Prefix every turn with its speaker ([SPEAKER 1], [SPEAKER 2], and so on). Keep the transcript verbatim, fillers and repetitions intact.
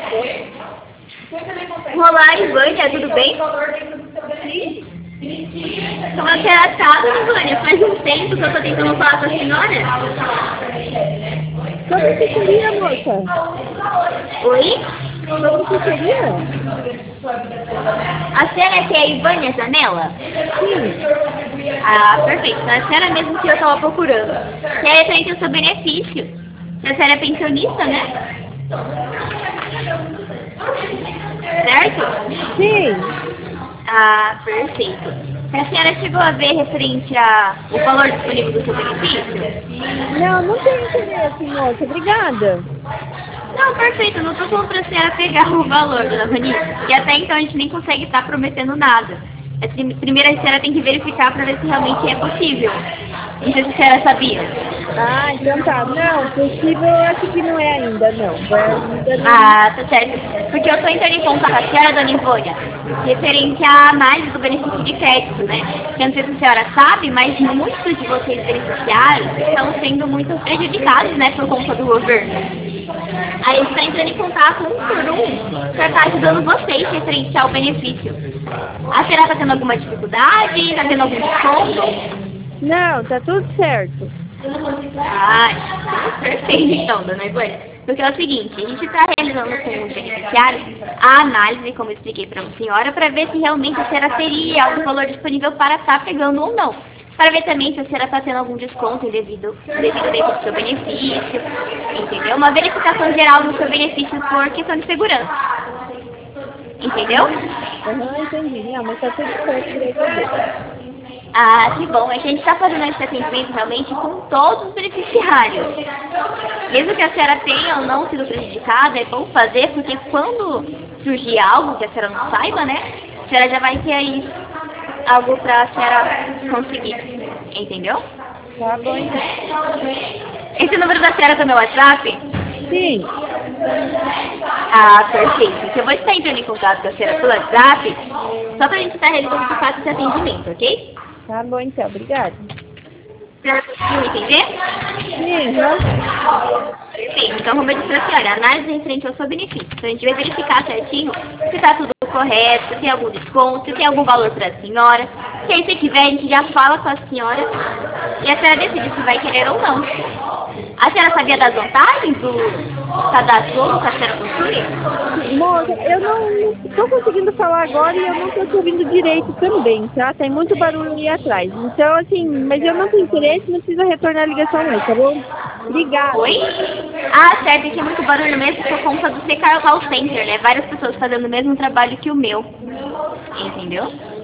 [SPEAKER 1] Olá, Ivânia, tudo bem? Como a senhora sabe, Ivânia? Faz um tempo que eu estou tentando falar com a senhora.
[SPEAKER 2] Sobre o que seria, moça?
[SPEAKER 1] Oi?
[SPEAKER 2] Sobre o que seria?
[SPEAKER 1] A senhora que é a Ivânia Zanella?
[SPEAKER 2] Sim.
[SPEAKER 1] Ah, perfeito. A senhora mesmo que eu estava procurando. Que é referente ao seu benefício. A senhora é pensionista, né? Certo?
[SPEAKER 2] Sim.
[SPEAKER 1] Ah, perfeito. A senhora chegou a ver referente ao valor disponível do seu benefício?
[SPEAKER 2] Não, não tenho interesse, moça. Obrigada.
[SPEAKER 1] Não, perfeito. Não estou falando para a senhora pegar o valor, dona Vanessa. E até então a gente nem consegue estar prometendo nada. Assim, primeiro a senhora tem que verificar para ver se realmente é possível. Não sei se a senhora sabia.
[SPEAKER 2] Ah, então tá. Não, possível eu acho que não é ainda, não. É ainda não.
[SPEAKER 1] Ah, tá certo. Porque eu estou entrando em contato com a senhora, dona Ivânia, referente à análise do benefício de crédito, né? Eu não sei se a senhora sabe, mas muitos de vocês beneficiários estão sendo muito prejudicados, né, por conta do governo. Aí a gente está entrando em contato um por um para estar ajudando vocês referente ao benefício. A senhora está tendo alguma dificuldade? Está tendo algum desconto?
[SPEAKER 2] Não, tá tudo certo.
[SPEAKER 1] Ah, perfeito então, dona Ivânia. Porque é o seguinte, a gente está realizando com os beneficiários a análise, como eu expliquei para a senhora, para ver se realmente a senhora teria algum valor disponível para estar pegando ou não. Para ver também se a senhora está tendo algum desconto devido, devido dentro do seu benefício, entendeu? Uma verificação geral do seu benefício por questão de segurança. Entendeu?
[SPEAKER 2] Aham, uhum, entendi. Não, mas tá tudo certo, graças a Deus.
[SPEAKER 1] Ah, que bom. É que a gente está fazendo esse atendimento realmente com todos os beneficiários. Mesmo que a senhora tenha ou não sido prejudicada, é bom fazer, porque quando surgir algo que a senhora não saiba, né, a senhora já vai ter aí algo para a senhora conseguir. Entendeu?
[SPEAKER 2] Tá bom, então.
[SPEAKER 1] Esse número da senhora é do meu WhatsApp?
[SPEAKER 2] Sim.
[SPEAKER 1] Ah, perfeito. Então eu vou estar entrando em contato com a senhora pelo WhatsApp, só para a gente estar realizando de fato esse atendimento, ok?
[SPEAKER 2] Tá bom, então. Obrigada.
[SPEAKER 1] A senhora conseguiu entender?
[SPEAKER 2] Sim, já.
[SPEAKER 1] Perfeito. Então, como eu disse para a senhora, análise referente ao seu benefício. Então, a gente vai verificar certinho se está tudo correto, se tem algum desconto, se tem algum valor para a senhora. Se aí se tiver, a gente já fala com a senhora e a senhora decide se vai querer ou não. A senhora sabia das vantagens do cadastro novo que a senhora possui?
[SPEAKER 2] Moça, eu não estou conseguindo falar agora e eu não estou te ouvindo direito também, tá? Tem muito barulho ali atrás. Então, assim, mas eu não tenho interesse, não precisa retornar a ligação não, tá bom? Obrigada.
[SPEAKER 1] Oi? Ah, certo, aqui é muito barulho mesmo por conta do C K Call Center, né? Várias pessoas fazendo o mesmo trabalho que o meu. Entendeu?